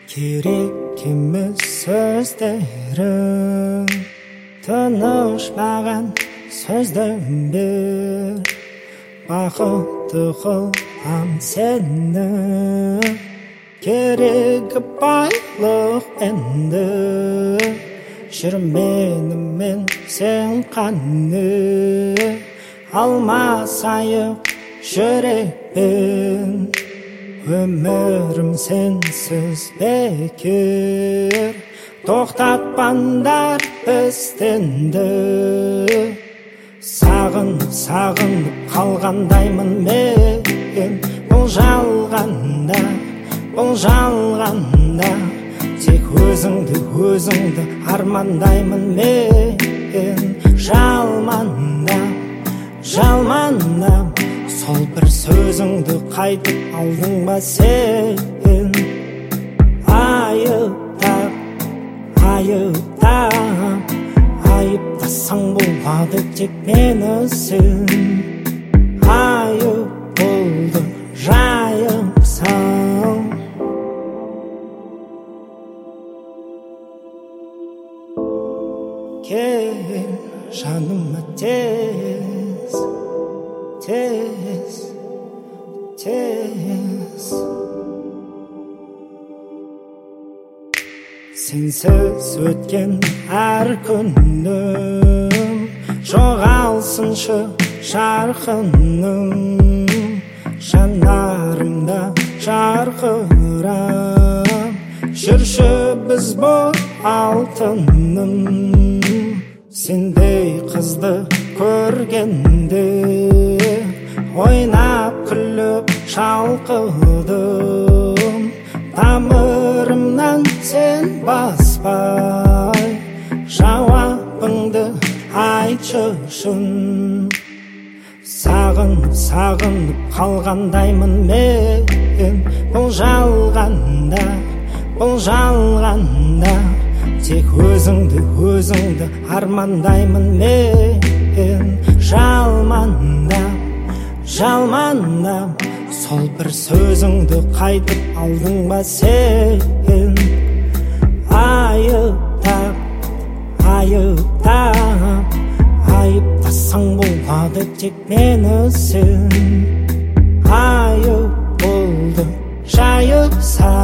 керек емес сөздерің, тыныш маған сөздің бер, бақытты қылам сені. Керегі байлық енді, жүр менімен сен қаны, алмасайық жүрекпен, өмірім сенсіз бекер. Тоқтатпаңдар бізденді, сағынып қалғандаймын мен. Бұл жалғанда тек өзіңді армандаймын мен. Жалмандап сол бір сөзіңді қайтып алдың ба сен? Айыптасаң болады тек менісің. Айып болды жайыпсың. Кел жаныма тез. Сенсіз өткен әр күнім, жоғалсыншы жарқыным, жанарымда жарқырап жүрші біз бұл алтыным. Сендей қызды көргенде ойнап күліп шалқыдым. Тамырымнан сен баспай, жауабыңды айтшы шын. Сағынып қалғандаймын мен. Бұл жалғанда тек өзіңді армандаймын мен. Жалмандап сол бір сөзіңді қайтып алдың ба сен? Айыптасаң болады тек менісің. Айып болды жайыпсың.